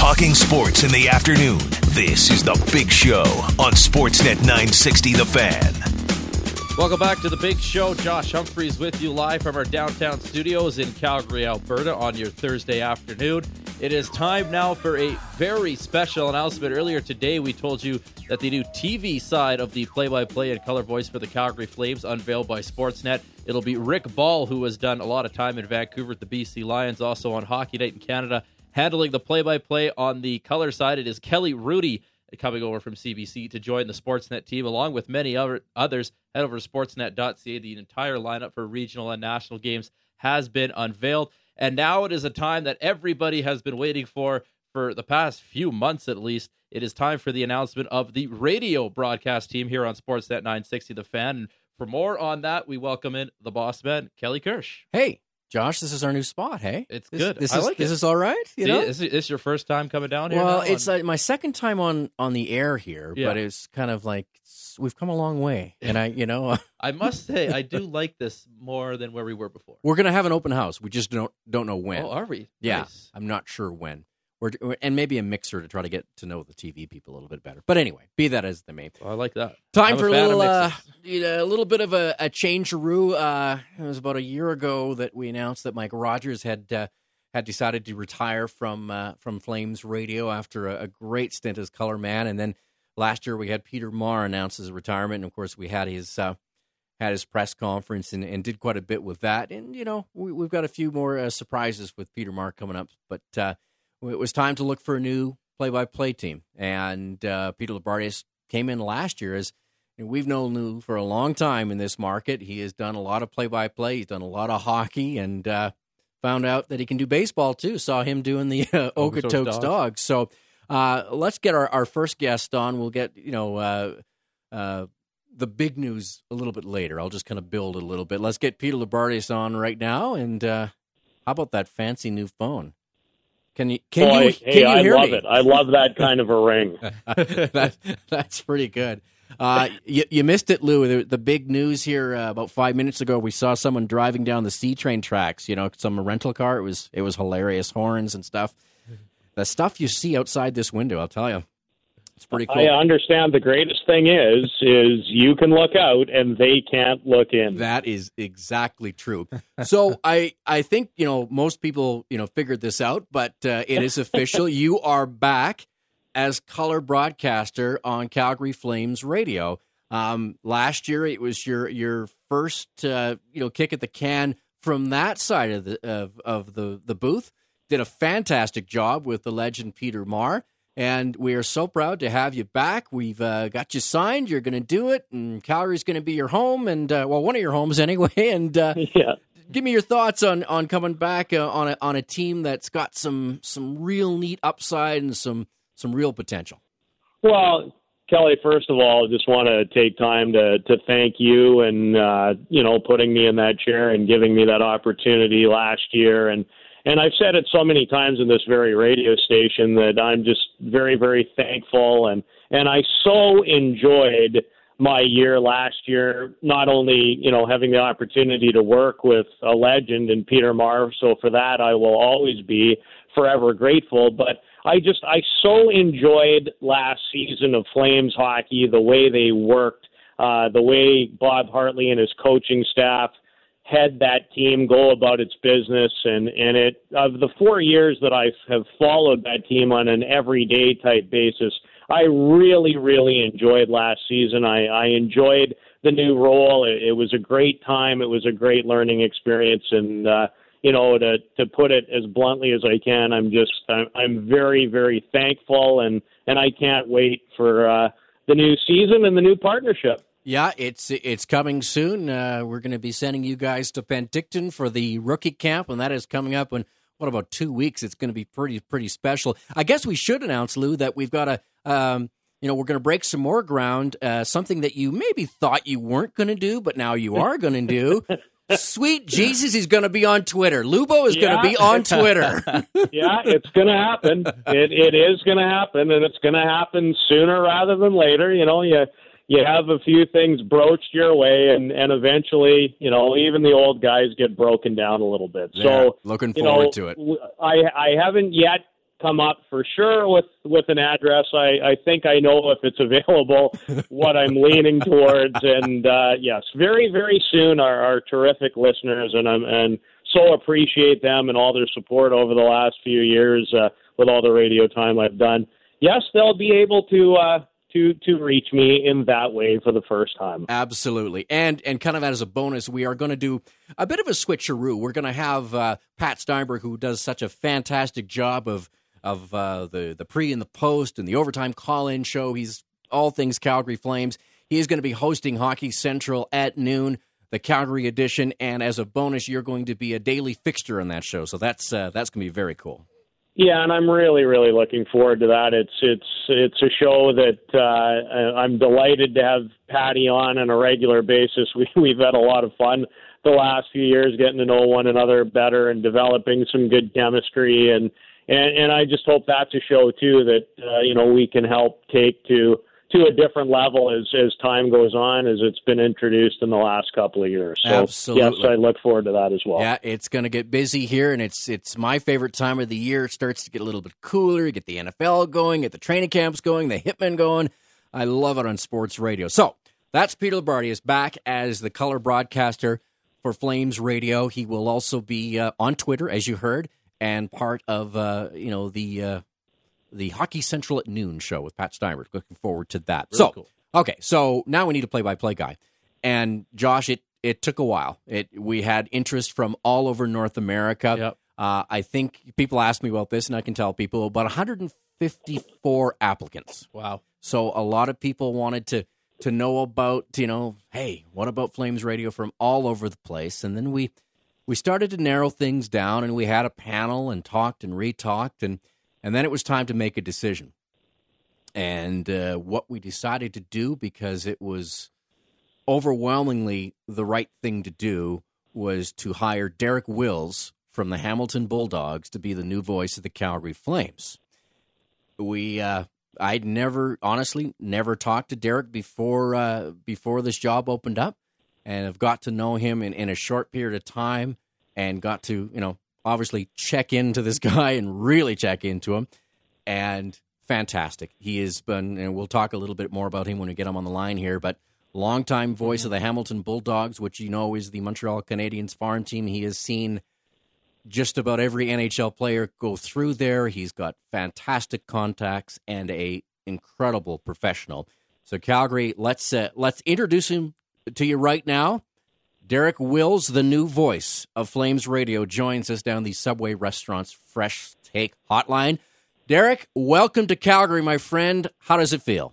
Talking sports in the afternoon. This is The Big Show on Sportsnet 960 The Fan. Welcome back to The Big Show. Josh Humphreys with you live from our downtown studios in Calgary, Alberta on your Thursday afternoon. It is time now for a very special announcement. Earlier today, we told you that the new TV side of the play-by-play and color voice for the Calgary Flames unveiled by Sportsnet. It'll be Rick Ball, who has done a lot of time in Vancouver at the BC Lions, also on Hockey Night in Canada, handling the play-by-play on the color side. It is Kelly Rudy coming over from CBC to join the Sportsnet team, along with many others. Head over to sportsnet.ca. The entire lineup for regional and national games has been unveiled. And now it is a time that everybody has been waiting for the past few months at least. It is time for the announcement of the radio broadcast team here on Sportsnet 960 The Fan. And for more on that, we welcome in the boss man, Kelly Kirsch. Hey, Josh, this is our new spot, hey? It's good. This like is all right? Is this your first time coming down here? Well, it's my second time on the air here, Yeah. but it's kind of like we've come a long way. And I must say, I do like this more than where we were before. we're going to have an open house. We just don't know when. Oh, are we? Yeah, Nice. I'm not sure when. And maybe a mixer to try to get to know the TV people a little bit better. But anyway, be that as the may. Well, I like that. Time I'm for a a fan of little, mixes. a little bit of a change-a-roo. It was about a year ago that we announced that Mike Rogers had decided to retire from Flames Radio after a great stint as color man. And then last year we had Peter Maher announce his retirement. And of course, we had his press conference and did quite a bit with that. And we've got a few more surprises with Peter Maher coming up, but. It was time to look for a new play-by-play team, and Peter Loubardias came in last year. We've known Lou for a long time in this market. He has done a lot of play-by-play. He's done a lot of hockey, and found out that he can do baseball too. Saw him doing the Okotoks Dogs. So let's get our first guest on. We'll get the big news a little bit later. I'll just kind of build a little bit. Let's get Peter Loubardias on right now, and how about that fancy new phone? Can you hear love me? it. I love that kind of a ring. That's pretty good. You missed it, Lou. The big news here about 5 minutes ago, we saw someone driving down the C-Train tracks, some rental car. It was hilarious, horns and stuff. The stuff you see outside this window, I'll tell you. It's pretty cool. I understand the greatest thing is you can look out and they can't look in. That is exactly true. So I think, most people, figured this out, but it is official. You are back as color broadcaster on Calgary Flames Radio. Last year, it was your first, kick at the can from that side of the booth. Did a fantastic job with the legend Peter Maher. And we are so proud to have you back. We've got you signed. You're going to do it, and Calgary's going to be your home, and one of your homes anyway. And give me your thoughts on coming back on a team that's got some real neat upside and some real potential. Well, Kelly, first of all, I just want to take time to thank you and putting me in that chair and giving me that opportunity last year. And I've said it so many times in this very radio station that I'm just very, very thankful. And I so enjoyed my year last year, not only, having the opportunity to work with a legend in Peter Maher. So for that, I will always be forever grateful. But I so enjoyed last season of Flames hockey, the way they worked, the way Bob Hartley and his coaching staff had that team go about its business, and it of the 4 years that I have followed that team on an everyday type basis, I really, really enjoyed last season. I enjoyed the new role. It was a great time. It was a great learning experience, and to put it as bluntly as I can, I'm very, very thankful, and I can't wait for the new season and the new partnership. Yeah, it's coming soon. We're going to be sending you guys to Penticton for the rookie camp, and that is coming up in, about 2 weeks. It's going to be pretty special. I guess we should announce, Lou, that we've got we're going to break some more ground, something that you maybe thought you weren't going to do, but now you are going to do. Sweet Jesus, he's going to be on Twitter. Lubo is going to be on Twitter. Yeah, it's going to happen. It is going to happen, and it's going to happen sooner rather than later. You have a few things broached your way, and eventually, even the old guys get broken down a little bit. Yeah, so looking forward to it. I haven't yet come up for sure with an address. I think I know if it's available what I'm leaning towards. And yes, very, very soon our terrific listeners, and so appreciate them and all their support over the last few years with all the radio time I've done. Yes, they'll be able to reach me in that way for the first time. Absolutely. And kind of as a bonus, we are going to do a bit of a switcheroo. We're going to have Pat Steinberg, who does such a fantastic job of the pre and the post and the overtime call-in show. He's all things Calgary Flames. He is going to be hosting Hockey Central at noon, the Calgary edition, and as a bonus, you're going to be a daily fixture on that show. So that's going to be very cool. Yeah, and I'm really, really looking forward to that. It's a show that I'm delighted to have Patty on a regular basis. We've had a lot of fun the last few years getting to know one another better and developing some good chemistry, and I just hope that's a show too that we can help take to a different level as time goes on, as it's been introduced in the last couple of years. So, absolutely. Yes, I look forward to that as well. Yeah, it's going to get busy here, and it's my favorite time of the year. It starts to get a little bit cooler. You get the NFL going, get the training camps going, the Hitmen going. I love it on sports radio. So that's Peter Loubardias back as the color broadcaster for Flames Radio. He will also be on Twitter, as you heard, and part of the Hockey Central at noon show with Pat Steinberg. Looking forward to that. Really cool. Okay, so now we need a play-by-play guy. And Josh, it took a while. We had interest from all over North America. Yep. I think people ask me about this, and I can tell people about 154 applicants. Wow. So a lot of people wanted to know about, hey, what about Flames Radio from all over the place? And then we started to narrow things down, and we had a panel and talked and re-talked, and then it was time to make a decision. And what we decided to do, because it was overwhelmingly the right thing to do, was to hire Derek Wills from the Hamilton Bulldogs to be the new voice of the Calgary Flames. I'd never talked to Derek before this job opened up, and have got to know him in a short period of time, and got to, obviously check into this guy and really check into him. And fantastic. He has been, and we'll talk a little bit more about him when we get him on the line here, but longtime voice of the Hamilton Bulldogs, which is the Montreal Canadiens farm team. He has seen just about every NHL player go through there. He's got fantastic contacts and a incredible professional. So Calgary, let's introduce him to you right now. Derek Wills, the new voice of Flames Radio, joins us down the Subway Restaurant's Fresh Take Hotline. Derek, welcome to Calgary, my friend. How does it feel?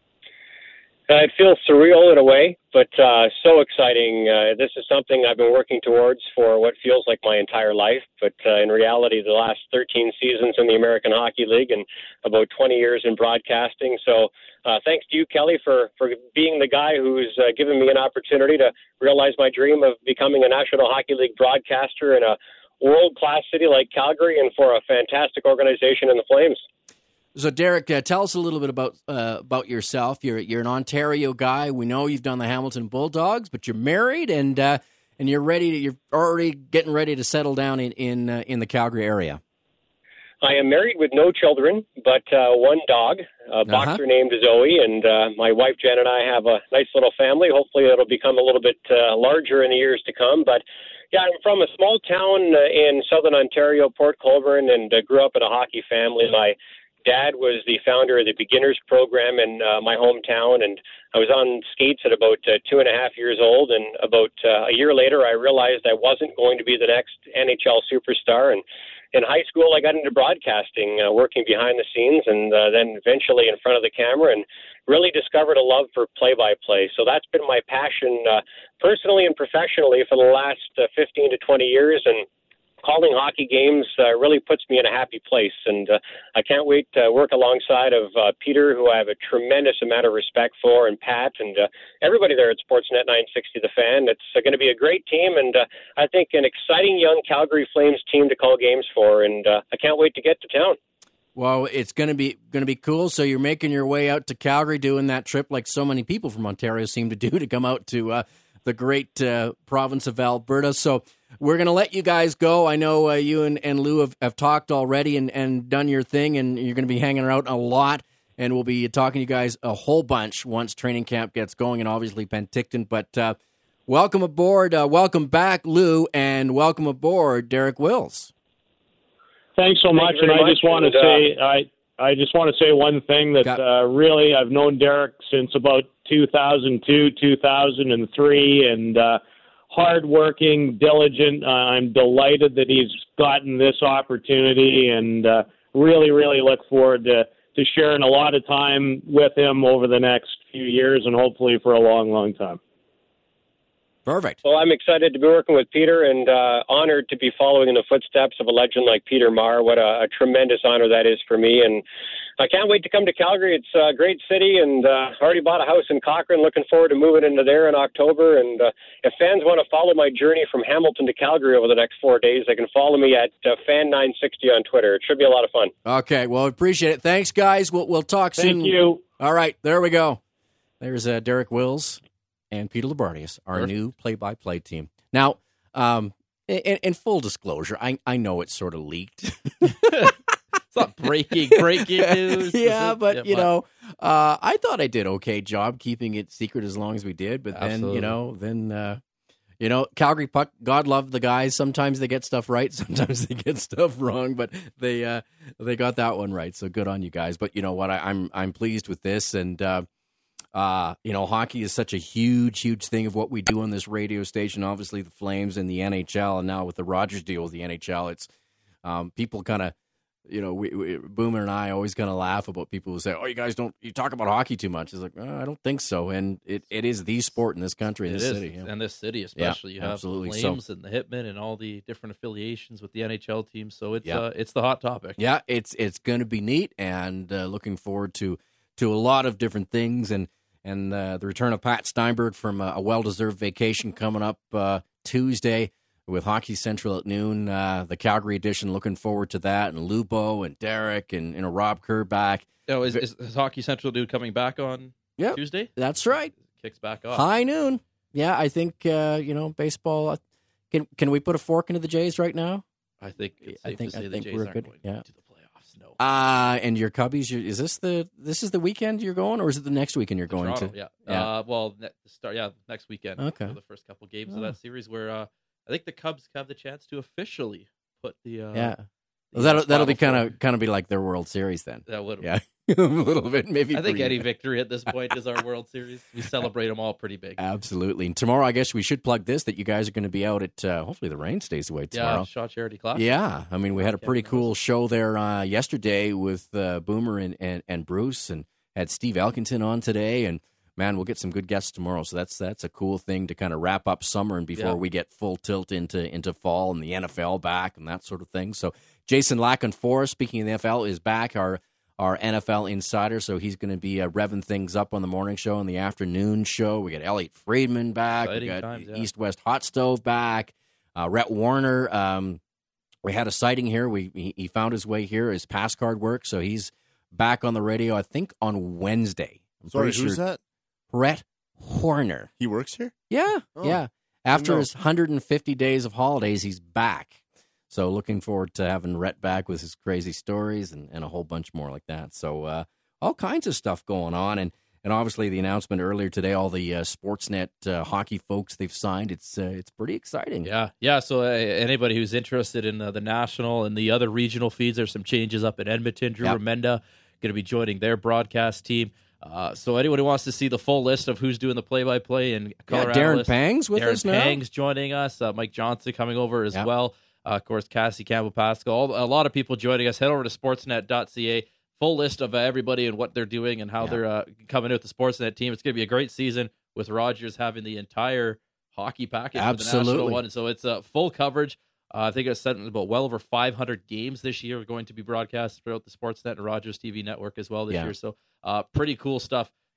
It feels surreal in a way, but so exciting. This is something I've been working towards for what feels like my entire life, but in reality, the last 13 seasons in the American Hockey League and about 20 years in broadcasting. So thanks to you, Kelly, for being the guy who's given me an opportunity to realize my dream of becoming a National Hockey League broadcaster in a world-class city like Calgary, and for a fantastic organization in the Flames. So, Derek, tell us a little bit about yourself. You're an Ontario guy. We know you've done the Hamilton Bulldogs, but you're married and you're ready. You're already getting ready to settle down in the Calgary area. I am married with no children, but one dog, a boxer named Zoe, and my wife Jen and I have a nice little family. Hopefully, it'll become a little bit larger in the years to come. But yeah, I'm from a small town in southern Ontario, Port Colborne, and grew up in a hockey family. My dad was the founder of the beginners program in my hometown, and I was on skates at about 2.5 years old. And about a year later, I realized I wasn't going to be the next NHL superstar. And in high school, I got into broadcasting, working behind the scenes, and then eventually in front of the camera, and really discovered a love for play-by-play. So that's been my passion personally and professionally for the last 15 to 20 years. And calling hockey games really puts me in a happy place, and I can't wait to work alongside of Peter, who I have a tremendous amount of respect for, and Pat, and everybody there at Sportsnet 960 The Fan. It's going to be a great team, and I think an exciting young Calgary Flames team to call games for, and I can't wait to get to town. Well, it's going to be cool. So you're making your way out to Calgary, doing that trip like so many people from Ontario seem to do, to come out to the great province of Alberta. So we're going to let you guys go. I know you and Lou have talked already and done your thing, and you're going to be hanging out a lot. And we'll be talking to you guys a whole bunch once training camp gets going, and obviously Penticton. But welcome aboard. Welcome back, Lou, and welcome aboard, Derek Wills. Thanks so much. And I just want to say, I just want to say one thing that really I've known Derek since about 2002, 2003, and hardworking, diligent. I'm delighted that he's gotten this opportunity, and really, really look forward to sharing a lot of time with him over the next few years, and hopefully for a long, long time. Perfect. Well, I'm excited to be working with Peter, and honored to be following in the footsteps of a legend like Peter Maher. What a tremendous honor that is for me, and I can't wait to come to Calgary. It's a great city, and already bought a house in Cochrane. Looking forward to moving into there in October. And if fans want to follow my journey from Hamilton to Calgary over the next 4 days, they can follow me at Fan960 on Twitter. It should be a lot of fun. Okay, well, appreciate it. Thanks, guys. We'll talk soon. Thank you. All right, there we go. There's Derek Wills and Peter Labardius, our new play-by-play team. Now, in full disclosure, I know it's sort of leaked. It's not breaking news. Yeah, but, I thought I did okay job keeping it secret as long as we did. But then, Calgary Puck, God love the guys. Sometimes they get stuff right. Sometimes they get stuff wrong. But they got that one right. So good on you guys. But you know what? I'm pleased with this. And, hockey is such a huge thing of what we do on this radio station. Obviously, the Flames and the NHL. And now with the Rogers deal with the NHL, it's people kind of, Boomer and I always kind of laugh about people who say, "Oh, you talk about hockey too much." It's like, I don't think so. And it is the sport in this country, in this city. Yeah. And this city especially. Yeah, you have absolutely. the Flames and the Hitmen and all the different affiliations with the NHL teams. So it's the hot topic. Yeah, it's going to be neat, and looking forward to a lot of different things, and the return of Pat Steinberg from a well-deserved vacation coming up Tuesday with Hockey Central at noon, the Calgary edition. Looking forward to that, and Lubo and Derek and Rob Kerr back. Oh, is Hockey Central dude coming back on Tuesday? That's right. Kicks back off. High noon. Yeah, I think baseball. Can we put a fork into the Jays right now? I think it's safe to say the Jays aren't going to the playoffs. No. And your Cubbies. Is this the weekend you're going, or is it the next weekend you're going Toronto, to? Yeah. Next weekend. Okay. For the first couple games of that series, where I think the Cubs have the chance to officially put the Well, that'll be kind of be like their World Series then. That would a little bit maybe. I think any victory at this point is our World Series. We celebrate them all pretty big. Absolutely. And tomorrow, I guess we should plug this, that you guys are going to be out at hopefully the rain stays away tomorrow. Yeah, Shaw Charity Classic. Yeah, I mean we had a pretty cool show there yesterday with Boomer and Bruce, and had Steve Elkington on today, and man, we'll get some good guests tomorrow. So that's a cool thing to kind of wrap up summer and before we get full tilt into fall and the NFL back and that sort of thing. So Jason Lacken-Forrest, speaking of the NFL, is back, our NFL insider. So he's going to be revving things up on the morning show and the afternoon show. We got Elliot Friedman back. Exciting we got times, East West Hot Stove back. Rhett Warner. We had a sighting here. He found his way here. His pass card works, so he's back on the radio, I think, on Wednesday. Sorry, who's that? Rhett Horner. He works here? Yeah, yeah. After his 150 days of holidays, he's back. So looking forward to having Rhett back with his crazy stories and a whole bunch more like that. So all kinds of stuff going on. And obviously the announcement earlier today, all the Sportsnet hockey folks they've signed, it's pretty exciting. Yeah. So anybody who's interested in the national and the other regional feeds, there's some changes up in Edmonton. Drew Remenda going to be joining their broadcast team. So anyone who wants to see the full list of who's doing the play-by-play in Colorado, Darren Pang's with us now. Darren Pang's joining us. Mike Johnson coming over as well. Of course, Cassie Campbell-Pascal. A lot of people joining us. Head over to sportsnet.ca. Full list of everybody and what they're doing and how they're coming out with the Sportsnet team. It's going to be a great season with Rogers having the entire hockey package for the national one. So it's full coverage. I think it's said about well over 500 games this year are going to be broadcast throughout the Sportsnet and Rogers TV network as well this year. So pretty cool stuff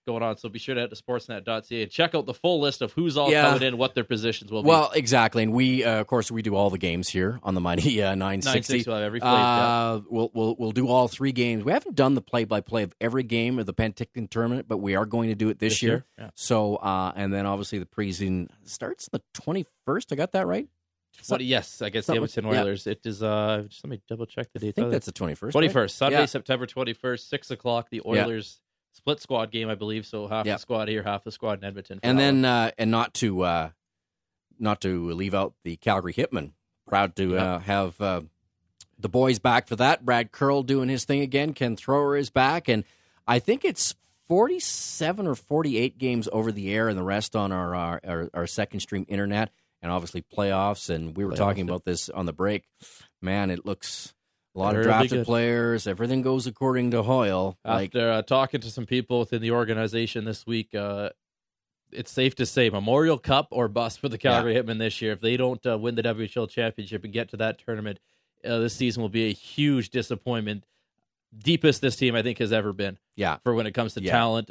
going on. So be sure to head to sportsnet.ca and check out the full list of who's all coming in, what their positions will be. Well, exactly. And we, of course, we do all the games here on the Mighty 960. We'll have every play. We'll do all 3 games. We haven't done the play-by-play of every game of the Penticton tournament, but we are going to do it this year. Yeah. So, and then obviously the preseason starts the 21st. I got that right? Yes, against the Edmonton Oilers. It is, just let me double check the date. I think that's the 21st. 21st, right? Sunday, September 21st, 6 o'clock. The Oilers split squad game, I believe. So half the squad here, half the squad in Edmonton. And then, and not to leave out the Calgary Hitmen. Proud to have the boys back for that. Brad Curl doing his thing again. Ken Thrower is back, and I think it's 47 or 48 games over the air, and the rest on our second stream internet. And obviously playoffs, and we were talking about this on the break. Man, it looks a lot of drafted players. Everything goes according to Hoyle. After talking to some people within the organization this week, it's safe to say Memorial Cup or bust for the Calgary Hitmen this year. If they don't win the WHL championship and get to that tournament, this season will be a huge disappointment. Deepest this team, I think, has ever been. Yeah. For when it comes to talent.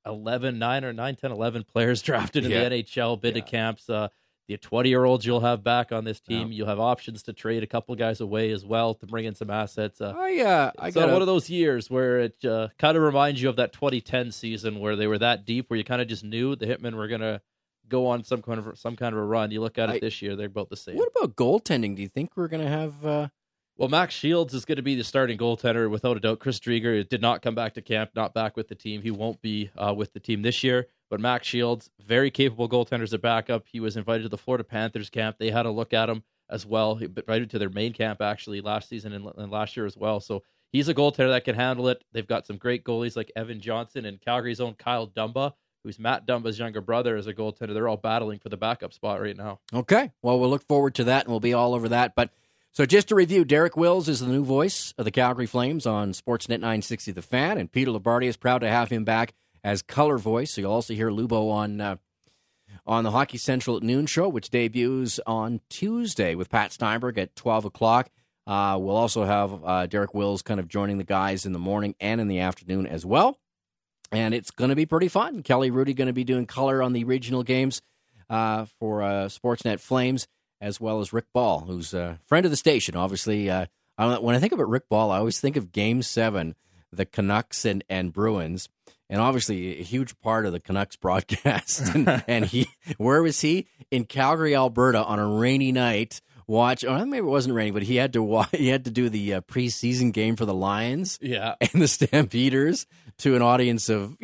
11 players drafted in the NHL, bid to camps. The 20-year-olds you'll have back on this team. You'll have options to trade a couple guys away as well to bring in some assets. I got one of those years where it kind of reminds you of that 2010 season where they were that deep, where you kind of just knew the Hitmen were going to go on some kind of a run. You look at it this year; they're about the same. What about goaltending? Do you think we're going to have? Well, Max Shields is going to be the starting goaltender without a doubt. Chris Drieger did not come back to camp, not back with the team. He won't be with the team this year. But Max Shields, very capable goaltender as a backup. He was invited to the Florida Panthers camp. They had a look at him as well. He invited to their main camp actually last season and last year as well. So he's a goaltender that can handle it. They've got some great goalies like Evan Johnson and Calgary's own Kyle Dumba, who's Matt Dumba's younger brother, as a goaltender. They're all battling for the backup spot right now. Okay. Well, we'll look forward to that, and we'll be all over that. But so just to review, Derek Wills is the new voice of the Calgary Flames on Sportsnet 960 The Fan, and Peter Labardia is proud to have him back as color voice. So you'll also hear Lubo on the Hockey Central at noon show, which debuts on Tuesday with Pat Steinberg at 12 o'clock. We'll also have Derek Wills kind of joining the guys in the morning and in the afternoon as well. And it's going to be pretty fun. Kelly Rudy going to be doing color on the regional games for Sportsnet Flames, as well as Rick Ball, who's a friend of the station. Obviously, when I think about Rick Ball, I always think of Game 7, the Canucks and Bruins. And obviously, a huge part of the Canucks broadcast. And where was he? In Calgary, Alberta, on a rainy night. Maybe it wasn't raining, but he had to do the preseason game for the Lions, and the Stampeders to an audience of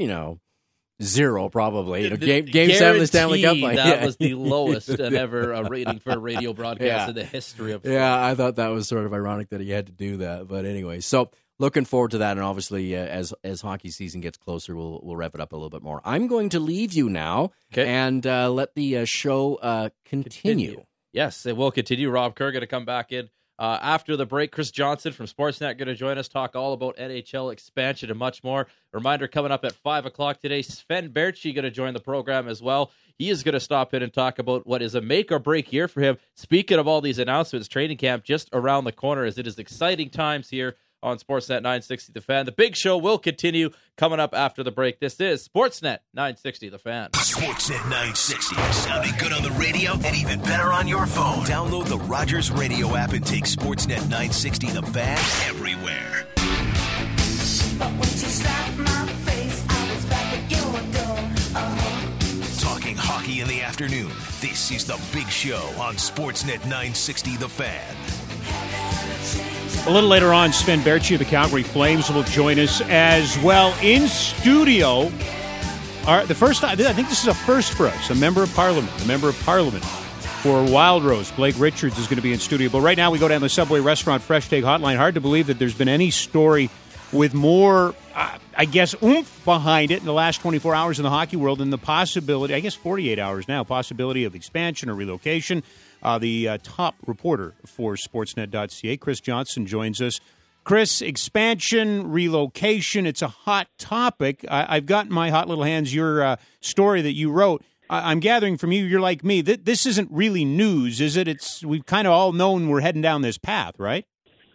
0 probably. Game 7 of the Stanley Cup. That was the lowest ever rating for a radio broadcast in the history of. Yeah, I thought that was sort of ironic that he had to do that. But anyway, so. Looking forward to that, and obviously, as hockey season gets closer, we'll rev it up a little bit more. I'm going to leave you now and let the show continue. Yes, it will continue. Rob Kerr going to come back in after the break. Chris Johnson from Sportsnet going to join us, talk all about NHL expansion and much more. Reminder coming up at 5 o'clock today, Sven Berchi going to join the program as well. He is going to stop in and talk about what is a make-or-break year for him. Speaking of all these announcements, training camp just around the corner, as it is exciting times here on Sportsnet 960 The Fan. The big show will continue coming up after the break. This is Sportsnet 960 The Fan. Sportsnet 960. Sounding good on the radio and even better on your phone. Download the Rogers Radio app and take Sportsnet 960 The Fan everywhere. But when you slapped my face, I was back at your door. Talking hockey in the afternoon. This is The Big Show on Sportsnet 960 The Fan. A little later on, Sven Berchi of the Calgary Flames will join us as well in studio. The first time, I think this is a first for us, a member of Parliament for Wild Rose. Blake Richards is going to be in studio. But right now we go down the Subway Restaurant Fresh Take Hotline. Hard to believe that there's been any story with more, oomph behind it in the last 24 hours in the hockey world than the possibility, 48 hours now, possibility of expansion or relocation. The top reporter for Sportsnet.ca, Chris Johnson, joins us. Chris, expansion, relocation, it's a hot topic. I've got in my hot little hands your story that you wrote. I'm gathering from you, you're like me. This isn't really news, is it? We've kind of all known we're heading down this path, right?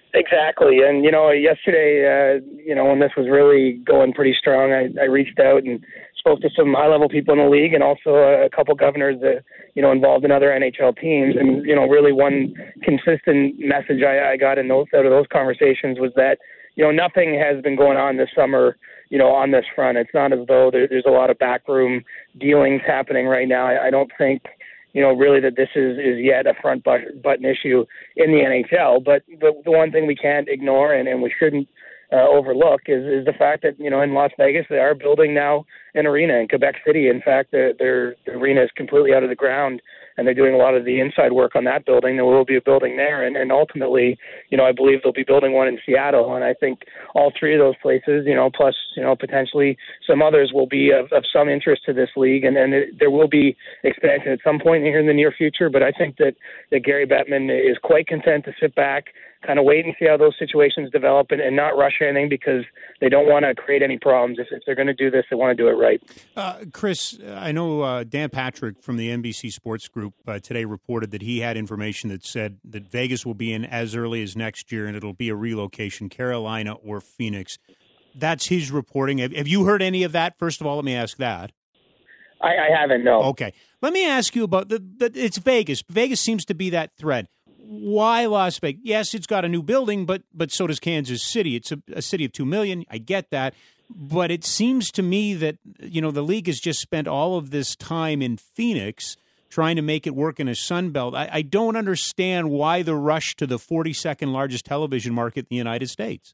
Exactly. And, yesterday, when this was really going pretty strong, I reached out and spoke to some high-level people in the league and also a couple governors that, involved in other NHL teams. And, really one consistent message I got out of those conversations was that, nothing has been going on this summer, on this front. It's not as though there's a lot of backroom dealings happening right now. I don't think, really that this is yet a front button issue in the NHL. But the one thing we can't ignore and we shouldn't overlook is the fact that, in Las Vegas, they are building now an arena in Quebec City. In fact, their arena is completely out of the ground, and they're doing a lot of the inside work on that building. There will be a building there, and ultimately, I believe they'll be building one in Seattle. And I think all three of those places, plus, potentially some others will be of some interest to this league, and there will be expansion at some point here in the near future. But I think that Gary Bettman is quite content to sit back, kind of wait and see how those situations develop and not rush anything because they don't want to create any problems. If they're going to do this, they want to do it right. Chris, I know Dan Patrick from the NBC Sports Group today reported that he had information that said that Vegas will be in as early as next year and it'll be a relocation, Carolina or Phoenix. That's his reporting. Have you heard any of that? First of all, let me ask that. I haven't, no. Okay. Let me ask you about it's Vegas. Vegas seems to be that thread. Why Las Vegas? Yes, it's got a new building, but so does Kansas City. It's a city of 2 million. I get that. But it seems to me that, the league has just spent all of this time in Phoenix trying to make it work in a Sun Belt. I don't understand why the rush to the 42nd largest television market in the United States.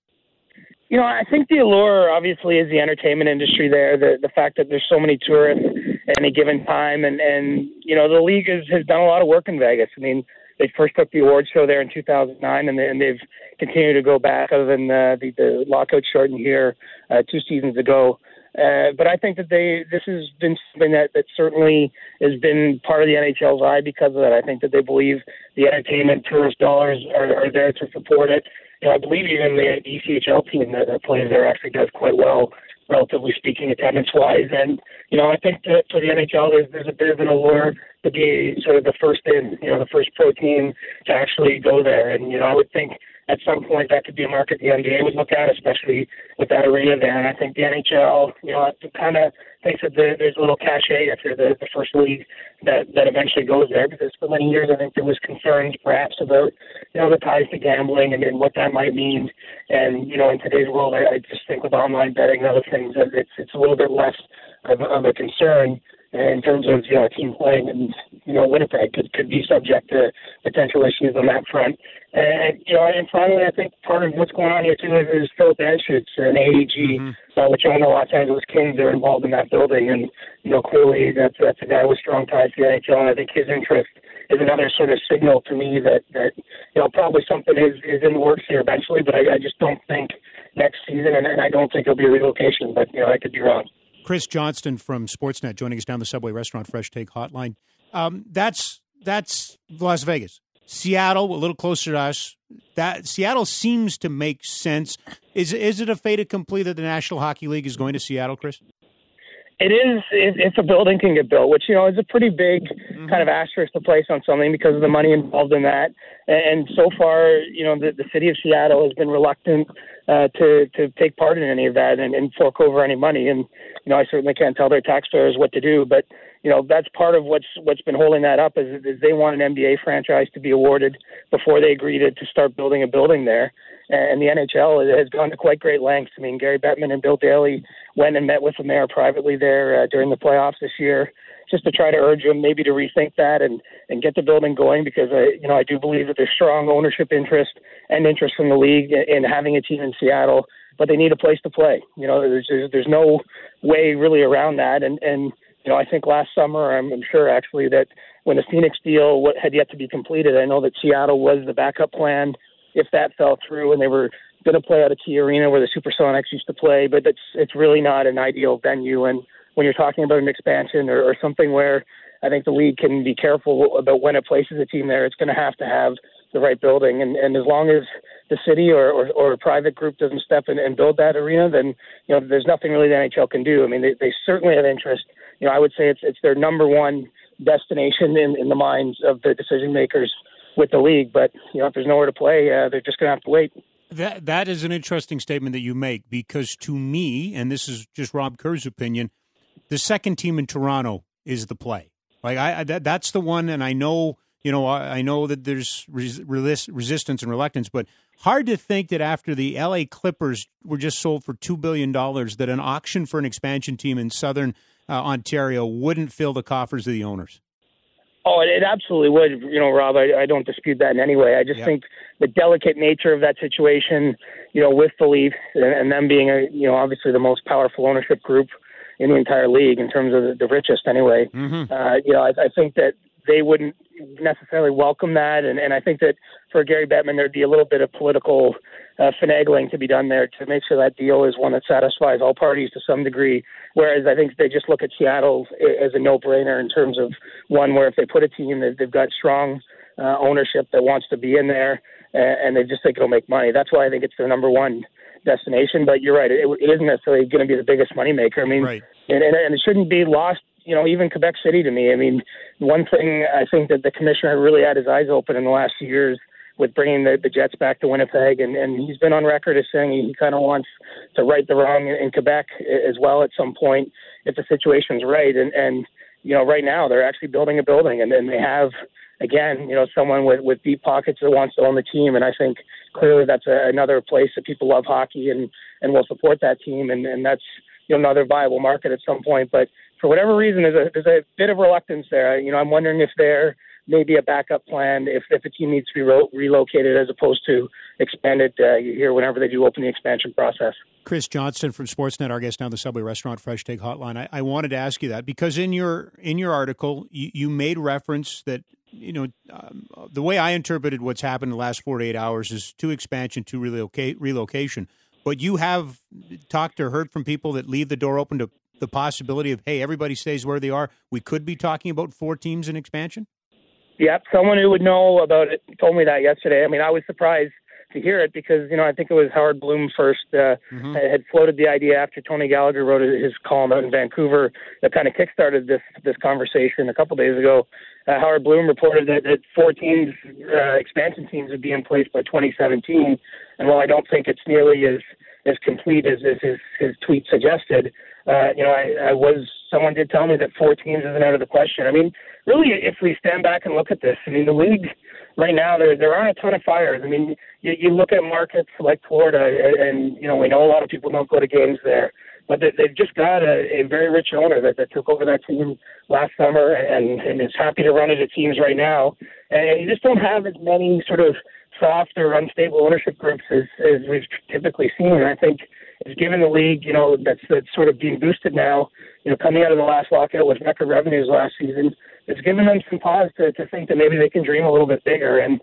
I think the allure, obviously, is the entertainment industry there, the fact that there's so many tourists at any given time. And the league has done a lot of work in Vegas. I mean, they first took the awards show there in 2009, and they've continued to go back other than the lockout shortened here 2 seasons ago. But I think that this has been something that certainly has been part of the NHL's eye because of that. I think that they believe the entertainment tourist dollars are there to support it. I believe even the ECHL team that plays there actually does quite well, relatively speaking, attendance-wise. And, I think that for the NHL, there's a bit of an allure to be sort of the first the first pro team to actually go there. And, I would think at some point that could be a market the NBA would look at, especially with that arena there. And I think the NHL, kind of thinks that there's a little cachet if you're the first league that eventually goes there, because for many years I think there was concerns perhaps about, the ties to gambling and what that might mean. And, in today's world, I just think with online betting and other things, it's a little bit less of a concern in terms of, a team playing and, Winnipeg could be subject to potential issues on that front. And, and finally, I think part of what's going on here, too, is Philip Anschutz and AEG, which I know Los Angeles Kings are involved in that building. And, clearly that's a guy with strong ties to the NHL, and I think his interest is another sort of signal to me that probably something is in the works here eventually, but I just don't think next season, and I don't think it'll be a relocation, but, I could be wrong. Chris Johnston from Sportsnet joining us down the Subway Restaurant Fresh Take Hotline. That's Las Vegas. Seattle, a little closer to us. That Seattle seems to make sense. Is it a fait accompli that the National Hockey League is going to Seattle, Chris? It is, if a building can get built, which, is a pretty big kind of asterisk to place on something because of the money involved in that. And so far, the city of Seattle has been reluctant to take part in any of that and fork over any money. And, I certainly can't tell their taxpayers what to do, but, that's part of what's been holding that up is they want an NBA franchise to be awarded before they agree to start building a building there. And the NHL has gone to quite great lengths. I mean, Gary Bettman and Bill Daly went and met with the mayor privately there during the playoffs this year, just to try to urge him maybe to rethink that and get the building going, because I do believe that there's strong ownership interest and interest from the league in having a team in Seattle, but they need a place to play. There's no way really around that. And I think last summer, I'm sure actually that when the Phoenix deal had yet to be completed, I know that Seattle was the backup plan if that fell through, and they were going to play at a Key Arena where the Supersonics used to play, but it's really not an ideal venue. And when you're talking about an expansion or something where I think the league can be careful about when it places a team there, it's going to have the right building. And as long as the city or a private group doesn't step in and build that arena, then there's nothing really the NHL can do. I mean, they certainly have interest. I would say it's their number one destination in the minds of the decision makers with the league. But if there's nowhere to play, they're just going to have to wait. That is an interesting statement that you make, because to me, and this is just Rob Kerr's opinion, the second team in Toronto is the play. Like that's the one, and I know that there's resistance and reluctance, but hard to think that after the LA Clippers were just sold for $2 billion, that an auction for an expansion team in Southern Ontario wouldn't fill the coffers of the owners. Oh, it absolutely would. Rob, I don't dispute that in any way. I just think the delicate nature of that situation, with the Leafs and them being obviously the most powerful ownership group in the entire league in terms of the richest anyway. Mm-hmm. I think that they wouldn't necessarily welcome that. And I think that for Gary Bettman, there'd be a little bit of political finagling to be done there to make sure that deal is one that satisfies all parties to some degree. Whereas I think they just look at Seattle as a no-brainer in terms of one where if they put a team that they've got strong ownership that wants to be in there, and they just think it'll make money. That's why I think it's their number one destination. But you're right, it isn't necessarily going to be the biggest moneymaker. I mean, right. and it shouldn't be lost. Even Quebec City to me. I mean, one thing I think that the commissioner really had his eyes open in the last few years with bringing the Jets back to Winnipeg, and he's been on record as saying he kind of wants to right the wrong in Quebec as well at some point if the situation's right. And right now they're actually building a building, and they have, again, someone with deep pockets that wants to own the team, and I think clearly that's another place that people love hockey and will support that team, and that's another viable market at some point. But for whatever reason, there's a bit of reluctance there. I'm wondering if there may be a backup plan if a team needs to be relocated as opposed to expanded here whenever they do open the expansion process. Chris Johnston from Sportsnet, our guest now, the Subway Restaurant Fresh Take Hotline. I wanted to ask you that because in your article, you made reference that, the way I interpreted what's happened in the last 48 hours is 2 expansion, 2 relocation. But you have talked or heard from people that leave the door open to the possibility of, hey, everybody stays where they are. We could be talking about 4 teams in expansion? Yep, someone who would know about it told me that yesterday. I mean, I was surprised to hear it because, I think it was Howard Bloom first had floated the idea after Tony Gallagher wrote his column out in Vancouver that kind of kickstarted this conversation a couple days ago. Howard Bloom reported that 4 teams, expansion teams, would be in place by 2017. And while I don't think it's nearly as complete as his tweet suggested, someone did tell me that 4 teams isn't out of the question. I mean, really, if we stand back and look at this, I mean, the league right now, there aren't a ton of fires. I mean, you look at markets like Florida, and we know a lot of people don't go to games there, but they've just got a very rich owner that took over that team last summer and is happy to run it at teams right now. And you just don't have as many sort of soft or unstable ownership groups as we've typically seen. And I think it's given the league, that's sort of being boosted now, coming out of the last lockout with record revenues last season, it's given them some pause to think that maybe they can dream a little bit bigger. And,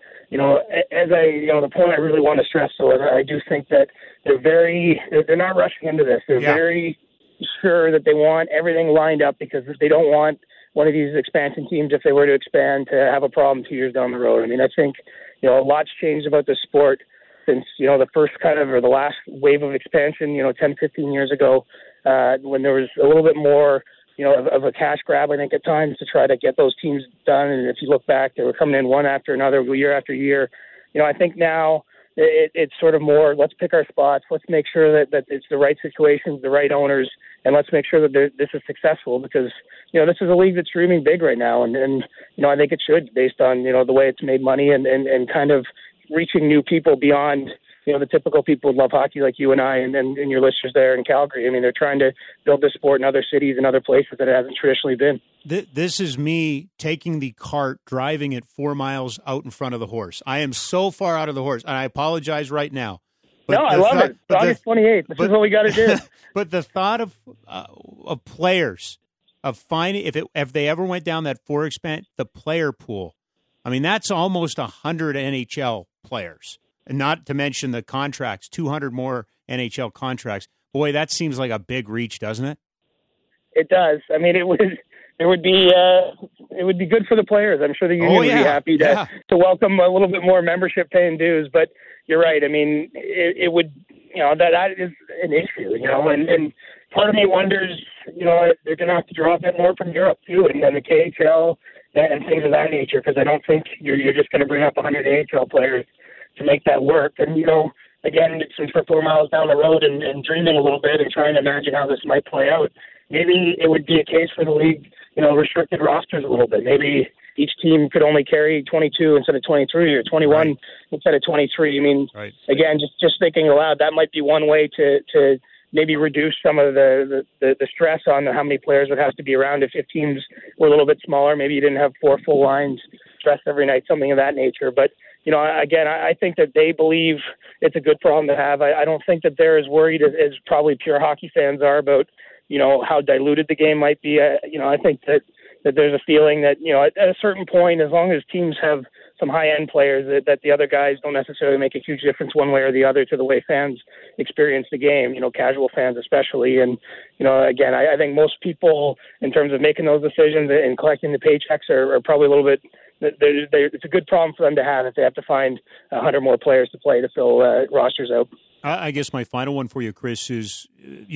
the point I really want to stress, though, is I do think that they're not rushing into this. They're very sure that they want everything lined up because they don't want one of these expansion teams, if they were to expand, to have a problem 2 years down the road. I mean, I think, a lot's changed about the sport since, the first or the last wave of expansion, 10, 15 years ago, when there was a little bit more, of a cash grab, I think, at times to try to get those teams done. And if you look back, they were coming in one after another, year after year. I think now it's sort of more, let's pick our spots. Let's make sure that it's the right situations, the right owners, and let's make sure that this is successful because, this is a league that's dreaming big right now. And I think it should, based on, the way it's made money and kind of reaching new people beyond, the typical people who love hockey like you and I and your listeners there in Calgary. I mean, they're trying to build this sport in other cities and other places that it hasn't traditionally been. This is me taking the cart, driving it 4 miles out in front of the horse. I am so far out of the horse, and I apologize right now. But I love it. It's August 28th. This is what we got to do. But the thought of players, of finding, if they ever went down that 4 expand, the player pool, I mean, that's almost 100 NHL players. And not to mention the contracts, 200 more NHL contracts. Boy, that seems like a big reach, doesn't it? It does. I mean, it would be good for the players. I'm sure the union would be happy to welcome a little bit more membership paying dues. But you're right. I mean, it would, that is an issue, and part of me wonders, they're going to have to draw a bit more from Europe too. And then the KHL, and things of that nature, because I don't think you're just going to bring up 100 AHL players to make that work. And, again, since we're 4 miles down the road and dreaming a little bit and trying to imagine how this might play out, maybe it would be a case for the league, restricted rosters a little bit. Maybe each team could only carry 22 instead of 23 or 21 instead of 23. I mean, again, just thinking aloud, that might be one way to maybe reduce some of the stress on how many players would have to be around if teams were a little bit smaller. Maybe you didn't have 4 full lines stressed every night, something of that nature. But, again, I think that they believe it's a good problem to have. I don't think that they're as worried as probably pure hockey fans are about, how diluted the game might be. I think that there's a feeling that, at a certain point, as long as teams have some high-end players, that the other guys don't necessarily make a huge difference one way or the other to the way fans experience the game, casual fans especially. And, again, I think most people, in terms of making those decisions and collecting the paychecks, are probably a little bit it's a good problem for them to have if they have to find 100 more players to play to fill rosters out. I guess my final one for you, Chris, is,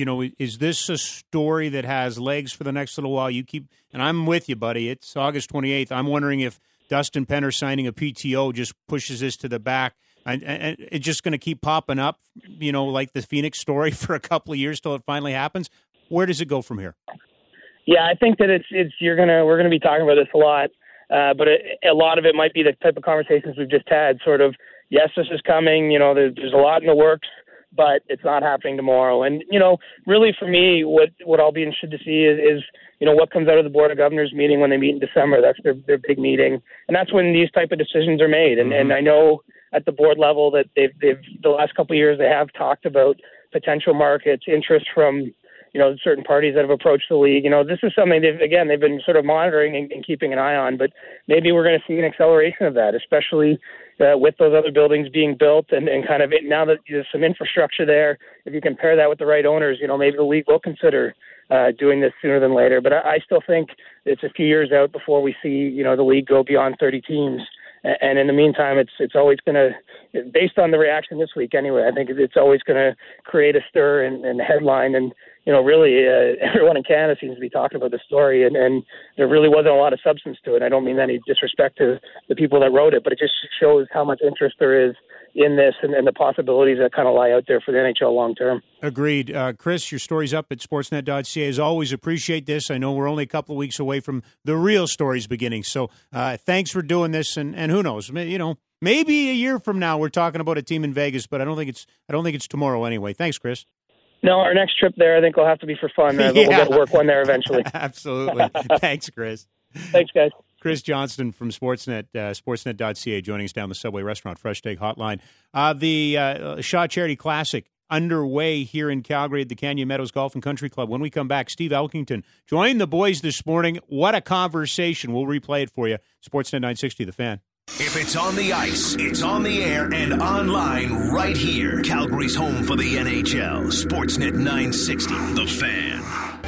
is this a story that has legs for the next little while? And I'm with you, buddy. It's August 28th. I'm wondering if Dustin Penner signing a PTO just pushes this to the back. And it's just going to keep popping up, like the Phoenix story for a couple of years till it finally happens. Where does it go from here? Yeah, I think that we're going to be talking about this a lot. But a lot of it might be the type of conversations we've just had, sort of, yes, this is coming, there's a lot in the works, but it's not happening tomorrow. And, really for me, what I'll be interested to see is what comes out of the Board of Governors meeting when they meet in December. That's their big meeting. And that's when these type of decisions are made. And I know at the board level that they've the last couple of years, they have talked about potential markets, interest from certain parties that have approached the league. This is something they've been sort of monitoring and keeping an eye on, but maybe we're going to see an acceleration of that, especially with those other buildings being built and kind of now that there's some infrastructure there. If you compare that with the right owners, maybe the league will consider doing this sooner than later. But I still think it's a few years out before we see, the league go beyond 30 teams. And in the meantime, it's always going to, based on the reaction this week anyway, I think it's always going to create a stir and headline. And, really everyone in Canada seems to be talking about the story, and there really wasn't a lot of substance to it. I don't mean any disrespect to the people that wrote it, but it just shows how much interest there is in this and the possibilities that kind of lie out there for the NHL long term. Agreed. Chris, your story's up at sportsnet.ca. As always, appreciate this. I know we're only a couple of weeks away from the real stories beginning. So thanks for doing this. And who knows, maybe a year from now we're talking about a team in Vegas, but I don't think it's tomorrow anyway. Thanks, Chris. No, our next trip there I think will have to be for fun. But we'll get to work one there eventually. Absolutely. Thanks, Chris. Thanks, guys. Chris Johnston from Sportsnet, sportsnet.ca, joining us down the Subway Restaurant Fresh Take Hotline. The Shaw Charity Classic underway here in Calgary at the Canyon Meadows Golf and Country Club. When we come back, Steve Elkington joined the boys this morning. What a conversation. We'll replay it for you. Sportsnet 960, The Fan. If it's on the ice, it's on the air and online right here. Calgary's home for the NHL. Sportsnet 960, The Fan.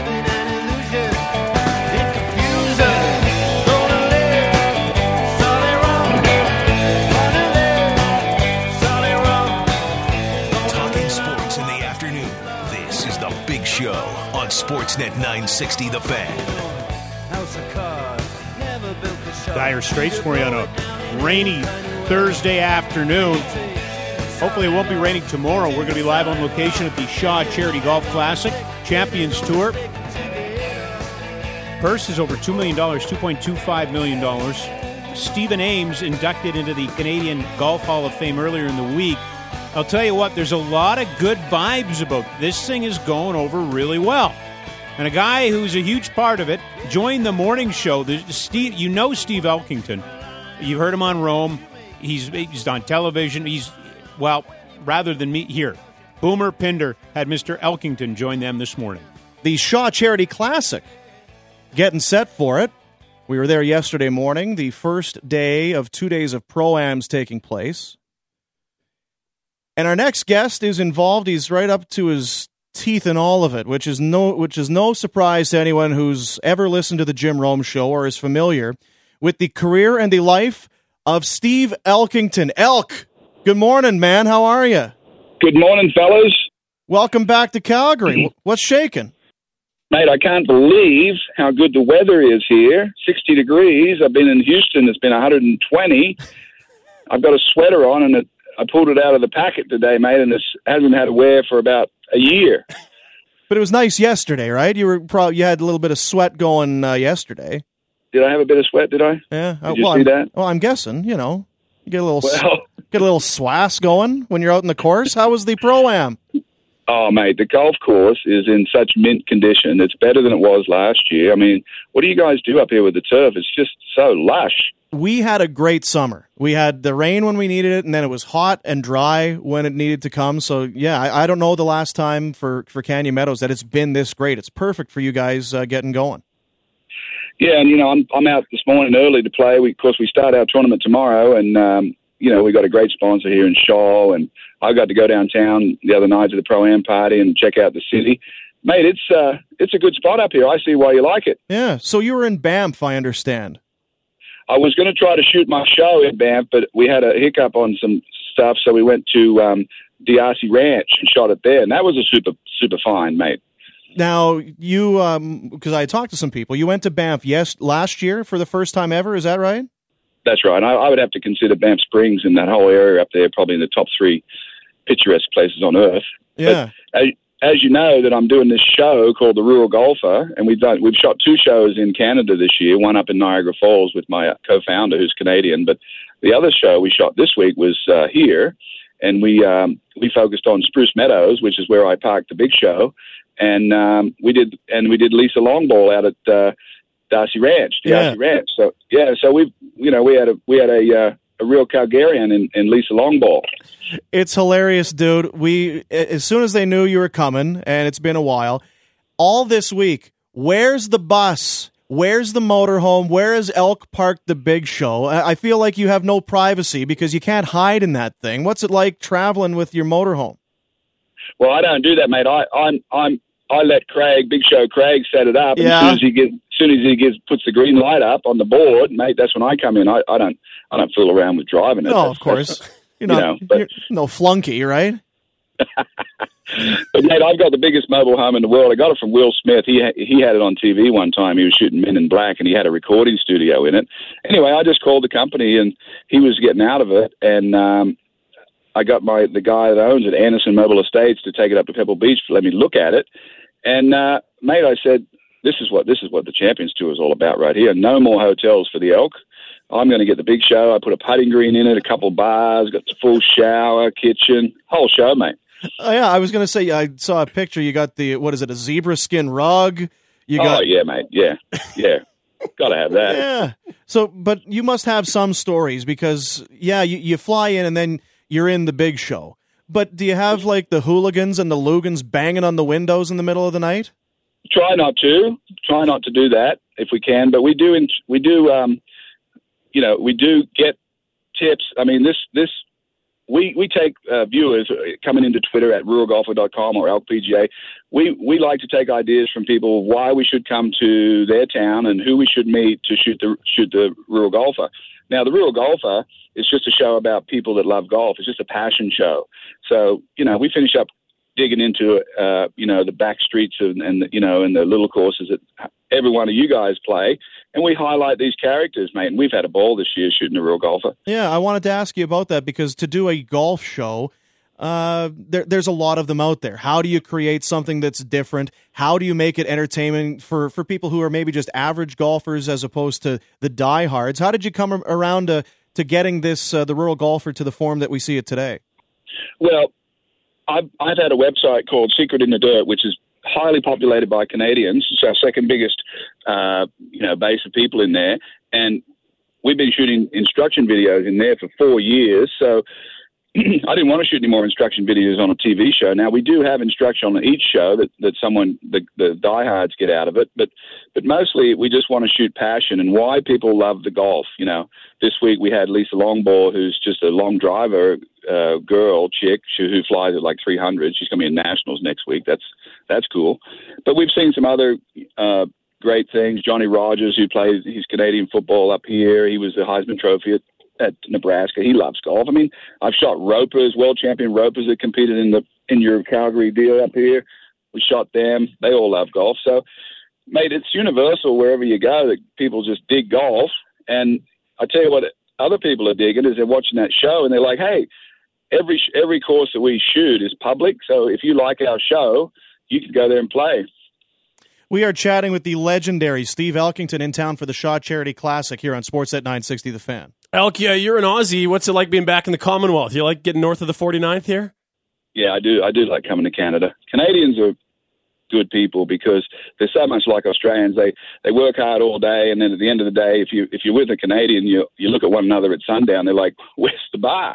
Talking sports in the afternoon. This is The Big Show on Sportsnet 960, The Fan. Dire straits for you on a rainy Thursday afternoon. Hopefully it won't be raining tomorrow. We're going to be live on location at the Shaw Charity Golf Classic Champions Tour. Purse is over $2 million, $2.25 million. Stephen Ames inducted into the Canadian Golf Hall of Fame earlier in the week. I'll tell you what, there's a lot of good vibes about it. This thing is going over really well. And a guy who's a huge part of it joined the morning show. Steve Elkington. You've heard him on Rome. He's on television. Rather than me here, Boomer Pinder had Mr. Elkington join them this morning. The Shaw Charity Classic. Getting set for it. We were there yesterday morning, the first day of 2 days of Pro-Ams taking place. And our next guest is involved. He's right up to his teeth in all of it, which is no surprise to anyone who's ever listened to the Jim Rome Show or is familiar with the career and the life of Steve Elkington. Elk, good morning, man. How are you? Good morning, fellas. Welcome back to Calgary. What's shaking? Mate, I can't believe how good the weather is here. 60 degrees. I've been in Houston. It's been 120. I've got a sweater on, and I pulled it out of the packet today, mate, and it hasn't had a wear for about a year. But it was nice yesterday, right? You had a little bit of sweat going yesterday. Did I have a bit of sweat, did I? Yeah. Did you see that? Well, I'm guessing, you get a little swass going when you're out in the course. How was the Pro-Am? Oh, mate, the golf course is in such mint condition. It's better than it was last year. I mean, what do you guys do up here with the turf? It's just so lush. We had a great summer. We had the rain when we needed it, and then it was hot and dry when it needed to come. So, yeah, I don't know the last time for Canyon Meadows that it's been this great. It's perfect for you guys getting going. Yeah, and, I'm out this morning early to play. Of course, we start our tournament tomorrow, and, we got a great sponsor here in Shaw, and I got to go downtown the other night to the Pro-Am party and check out the city. Mate, it's a good spot up here. I see why you like it. Yeah, so you were in Banff, I understand. I was going to try to shoot my show in Banff, but we had a hiccup on some stuff, so we went to D'Arcy Ranch and shot it there, and that was a super, super fine, mate. Now, you, because I talked to some people, you went to Banff, last year for the first time ever, is that right? That's right. I would have to consider Banff Springs and that whole area up there probably in the top 3 picturesque places on earth. Yeah. But as you know, that I'm doing this show called The Rural Golfer, and we've shot 2 shows in Canada this year, one up in Niagara Falls with my co-founder who's Canadian, but the other show we shot this week was here, and we focused on Spruce Meadows, which is where I parked the big show, and we did Lisa Longball out at D'Arcy Ranch. So we had a real Calgarian in Lisa Longball. It's hilarious, dude. As soon as they knew you were coming, and it's been a while, all this week, where's the bus? Where's the motorhome? Where is Elk Park, the big show? I feel like you have no privacy because you can't hide in that thing. What's it like traveling with your motorhome? Well, I don't do that, mate. I let Craig, Big Show Craig, set it up. And yeah. As soon as he puts the green light up on the board, mate, that's when I come in. I don't fool around with driving it. No, of course. You're no flunky, right? But mate, I've got the biggest mobile home in the world. I got it from Will Smith. He had it on TV one time. He was shooting Men in Black, and he had a recording studio in it. Anyway, I just called the company, and he was getting out of it, and I got the guy that owns it, Anderson Mobile Estates, to take it up to Pebble Beach to let me look at it. And mate, I said, this is what the Champions Tour is all about right here. No more hotels for the Elk. I'm going to get the big show. I put a putting green in it, a couple bars, got the full shower, kitchen, whole show, mate. Oh, yeah, I was going to say, I saw a picture. You got a zebra skin rug? Oh, yeah, mate. Yeah. Got to have that. Yeah. So, but you must have some stories because, yeah, you fly in and then you're in the big show. But do you have, like, the hooligans and the Lugans banging on the windows in the middle of the night? Try not to do that if we can. But we do get tips. I mean, we take viewers coming into Twitter at ruralgolfer.com or ElkPGA. We like to take ideas from people why we should come to their town and who we should meet to shoot the Rural Golfer. Now, the Rural Golfer is just a show about people that love golf. It's just a passion show. So, we finish up digging into, the back streets and the little courses that every one of you guys play. And we highlight these characters, mate. And we've had a ball this year shooting the Rural Golfer. Yeah, I wanted to ask you about that because to do a golf show, there's a lot of them out there. How do you create something that's different? How do you make it entertaining for people who are maybe just average golfers as opposed to the diehards? How did you come around to getting this the Rural Golfer to the form that we see it today? Well, I've had a website called Secret in the Dirt, which is highly populated by Canadians. It's our second biggest, base of people in there. And we've been shooting instruction videos in there for 4 years. So I didn't want to shoot any more instruction videos on a TV show. Now, we do have instruction on each show that the diehards get out of it. But mostly we just want to shoot passion and why people love the golf. This week we had Lisa Longball, who's just a long driver chick who flies at like 300. She's going to be in Nationals next week. That's cool. But we've seen some other great things. Johnny Rogers, who plays his Canadian football up here. He was the Heisman Trophy at Nebraska. He loves golf. I mean, I've shot ropers, world champion ropers that competed in your Calgary deal up here. We shot them. They all love golf. So, mate, it's universal wherever you go that people just dig golf. And I tell you what, other people are digging is they're watching that show and they're like, hey, every course that we shoot is public. So if you like our show, you can go there and play. We are chatting with the legendary Steve Elkington in town for the Shaw Charity Classic here on Sportsnet 960 The Fan. Elk, you're an Aussie. What's it like being back in the Commonwealth? You like getting north of the 49th here? Yeah, I do. I do like coming to Canada. Canadians are good people because they're so much like Australians. They work hard all day, and then at the end of the day, if you're with a Canadian, you look at one another at sundown. They're like, "Where's the bar?"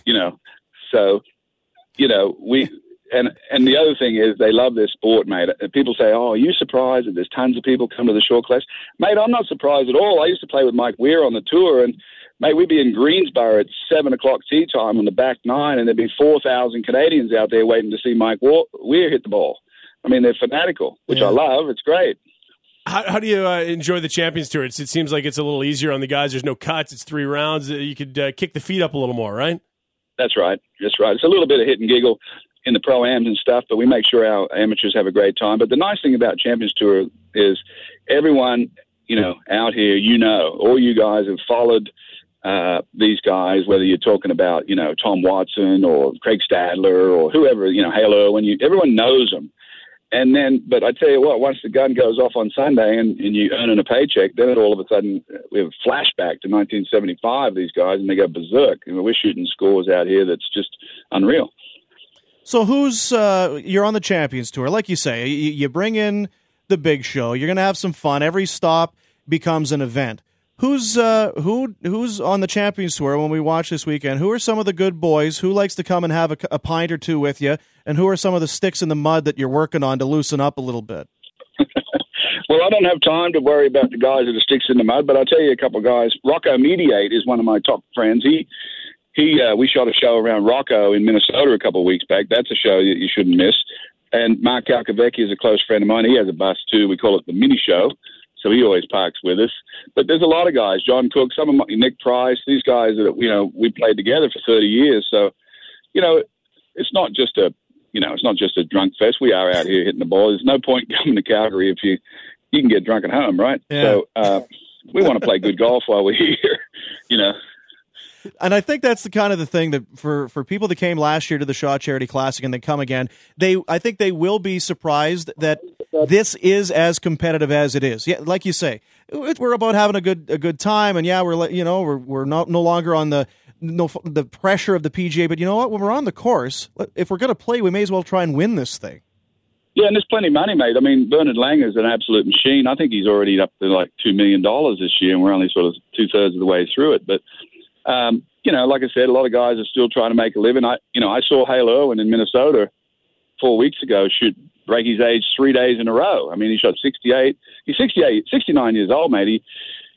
So, we and the other thing is they love their sport, mate. People say, "Oh, are you surprised that there's tons of people come to the Shaw Clash?" Mate, I'm not surprised at all. I used to play with Mike Weir on the tour, and mate, we'd be in Greensboro at 7 o'clock tee time on the back nine, and there'd be 4,000 Canadians out there waiting to see Mike Weir hit the ball. I mean, they're fanatical, which I love. It's great. How do you enjoy the Champions Tour? It seems like it's a little easier on the guys. There's no cuts. It's 3 rounds. You could kick the feet up a little more, right? That's right. That's right. It's a little bit of hit and giggle in the pro-ams and stuff, but we make sure our amateurs have a great time. But the nice thing about Champions Tour is everyone, out here, all you guys have followed these guys, whether you're talking about, Tom Watson or Craig Stadler or whoever, Halo, everyone knows them. And then, but I tell you what, once the gun goes off on Sunday and you earn a paycheck, then all of a sudden we have a flashback to 1975, these guys, and they go berserk. We're shooting scores out here that's just unreal. So you're on the Champions Tour. Like you say, you bring in the big show. You're going to have some fun. Every stop becomes an event. Who's on the Champions Tour when we watch this weekend? Who are some of the good boys? Who likes to come and have a pint or two with you? And who are some of the sticks in the mud that you're working on to loosen up a little bit? Well, I don't have time to worry about the guys that are sticks in the mud, but I'll tell you a couple of guys. Rocco Mediate is one of my top friends. We shot a show around Rocco in Minnesota a couple of weeks back. That's a show that you shouldn't miss. And Mark Calcavecchi is a close friend of mine. He has a bus too. We call it the Mini Show. So he always parks with us. But there's a lot of guys, John Cook, Nick Price, these guys that, we played together for 30 years. So, it's not just a drunk fest. We are out here hitting the ball. There's no point coming to Calgary if you can get drunk at home, right? Yeah. So we want to play good golf while we're here, And I think that's the kind of the thing that for people that came last year to the Shaw Charity Classic and they come again, I think they will be surprised that this is as competitive as it is. Yeah, like you say, we're about having a good time, and we're no longer on the pressure of the PGA. But you know what? When we're on the course, if we're going to play, we may as well try and win this thing. Yeah, and there's plenty of money, mate. I mean, Bernard Langer is an absolute machine. I think he's already up to like $2 million this year, and we're only sort of 2/3 of the way through it. But like I said, a lot of guys are still trying to make a living. I saw Hale Irwin in Minnesota 4 weeks ago break his age 3 days in a row. I mean, he shot 68. He's 69 years old, mate. He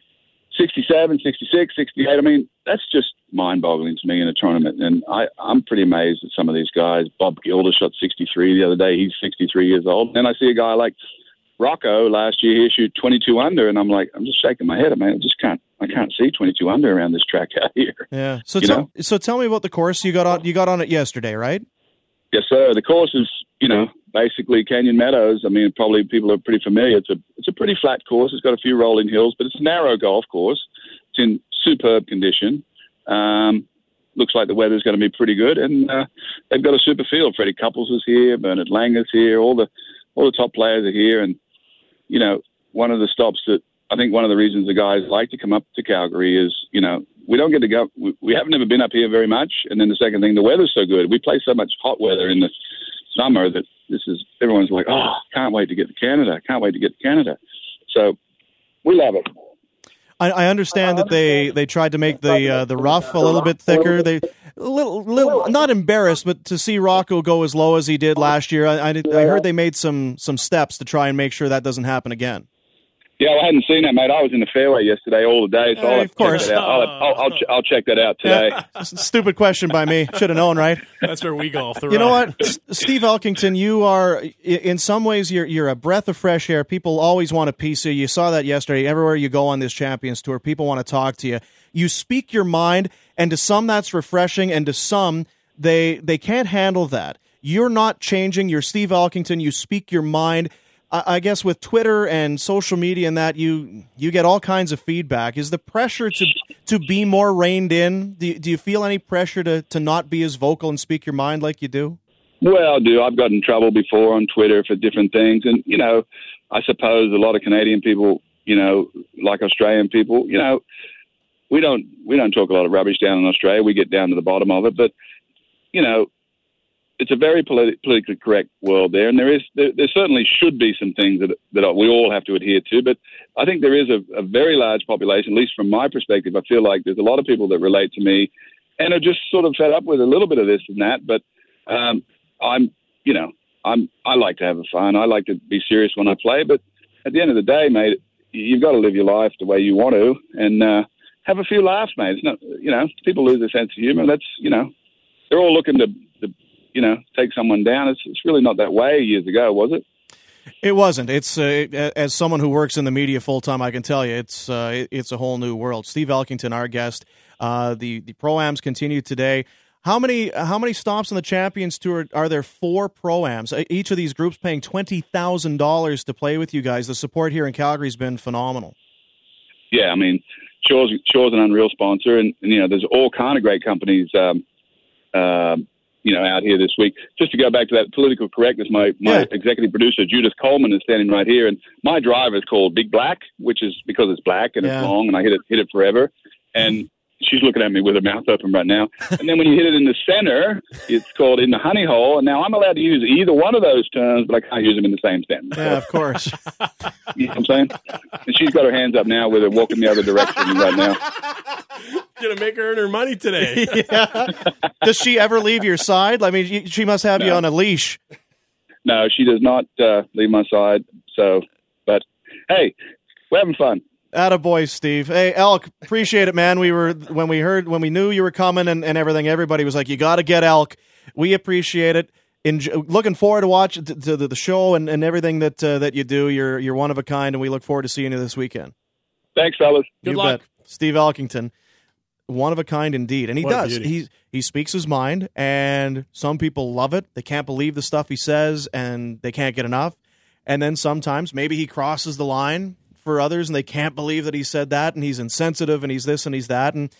67, 66, 68. I mean, that's just mind-boggling to me in a tournament. And I'm pretty amazed at some of these guys. Bob Gilder shot 63 the other day. He's 63 years old. Then I see a guy like Rocco last year, he shoot 22 under, and I'm just shaking my head. I mean, I can't see 22 under around this track out here. Yeah. So tell me about the course. You got on it yesterday, right? Yes, sir. The course is, basically Canyon Meadows. I mean, probably people are pretty familiar. It's a pretty flat course. It's got a few rolling hills, but it's a narrow golf course. It's in superb condition. Looks like the weather's going to be pretty good, and they've got a super field. Freddie Couples is here. Bernard Langer's here. All the top players are here, and one of the stops that I think one of the reasons the guys like to come up to Calgary is, we don't get to go. We haven't ever been up here very much, and then the second thing, the weather's so good. We play so much hot weather in the summer that everyone's like, oh, can't wait to get to Canada. Can't wait to get to Canada. So we love it. I understand that they tried to make the rough a little bit thicker. They little not embarrassed, but to see Rocco go as low as he did last year, I heard they made some steps to try and make sure that doesn't happen again. Yeah, I hadn't seen that, mate. I was in the fairway yesterday all the day, so I'll check that out. I'll check that out today. Yeah. Stupid question by me. Should have known, right? That's where we golf. You know what, Steve Elkington, you are in some ways you're a breath of fresh air. People always want a piece of you. You saw that yesterday. Everywhere you go on this Champions Tour, people want to talk to you. You speak your mind, and to some that's refreshing, and to some they can't handle that. you're not changing. You're Steve Elkington. You speak your mind. I guess with Twitter and social media and that, you get all kinds of feedback. Is the pressure to be more reined in? Do you feel any pressure to not be as vocal and speak your mind like you do? Well, I do. I've gotten in trouble before on Twitter for different things. And, I suppose a lot of Canadian people, like Australian people, we don't talk a lot of rubbish down in Australia. We get down to the bottom of it. But, it's a very politically correct world there, and there certainly should be some things that we all have to adhere to. But I think there is a very large population, at least from my perspective. I feel like there's a lot of people that relate to me and are just sort of fed up with a little bit of this and that. But I like to have fun. I like to be serious when I play. But at the end of the day, mate, you've got to live your life the way you want to and have a few laughs, mate. It's not, people lose their sense of humor. That's, they're all looking to take someone down. It's really not that way years ago, was it? It wasn't. It's as someone who works in the media full time, I can tell you it's a whole new world. Steve Elkington, our guest. The Pro-Ams continue today. How many stops on the Champions Tour are there for Pro-Ams? Each of these groups paying $20,000 to play with you guys. The support here in Calgary has been phenomenal. Yeah, I mean, Shore's an unreal sponsor, and there's all kind of great companies. Out here this week. Just to go back to that political correctness, my executive producer, Judith Coleman, is standing right here, and my drive is called Big Black, which is because it's black and it's long, and I hit it forever. And she's looking at me with her mouth open right now. And then when you hit it in the center, it's called In the Honey Hole. And now I'm allowed to use either one of those terms, but I can't use them in the same sentence. Yeah, of course. You know what I'm saying? And she's got her hands up now with her walking the other direction right now. Going to make her earn her money today. Yeah. Does she ever leave your side? I mean, she must have you on a leash. No, she does not leave my side. So, but hey, we're having fun. Attaboy, Steve. Hey, Elk, appreciate it, man. When we knew you were coming and everything, everybody was like, you got to get Elk. We appreciate it. Looking forward to watch the show and everything that you do. You're one of a kind, and we look forward to seeing you this weekend. Thanks, fellas. Good luck. Bet. Steve Elkington, one of a kind indeed. And he does. He speaks his mind, and some people love it. They can't believe the stuff he says, and they can't get enough. And then sometimes maybe he crosses the line for others, and they can't believe that he said that, and he's insensitive, and he's this and he's that. And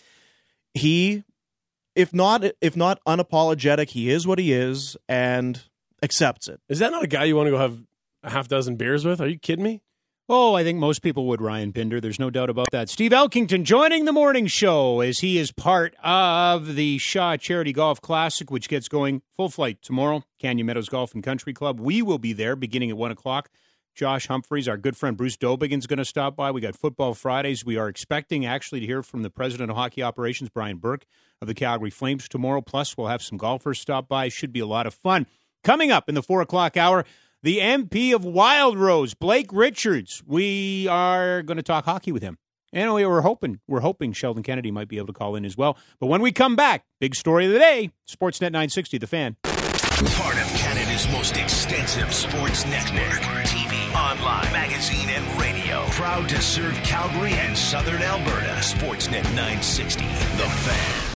he, if not unapologetic, he is what he is and accepts it. Is that not a guy you want to go have a half dozen beers with? Are you kidding me? Oh, I think most people would, Ryan Pinder. There's no doubt about that. Steve Elkington joining the morning show as he is part of the Shaw Charity Golf Classic, which gets going full flight tomorrow. Canyon Meadows Golf and Country Club. We will be there beginning at 1 o'clock. Josh Humphreys, our good friend Bruce Dobigan's going to stop by. We got Football Fridays. We are expecting actually to hear from the president of hockey operations, Brian Burke, of the Calgary Flames tomorrow. Plus, we'll have some golfers stop by. Should be a lot of fun. Coming up in the 4 o'clock hour, the MP of Wild Rose, Blake Richards. We are going to talk hockey with him. And we're hoping Sheldon Kennedy might be able to call in as well. But when we come back, big story of the day, Sportsnet 960, The Fan. Part of Canada's most extensive sports network. TV, online, magazine, and radio. Proud to serve Calgary and Southern Alberta. Sportsnet 960, The Fan.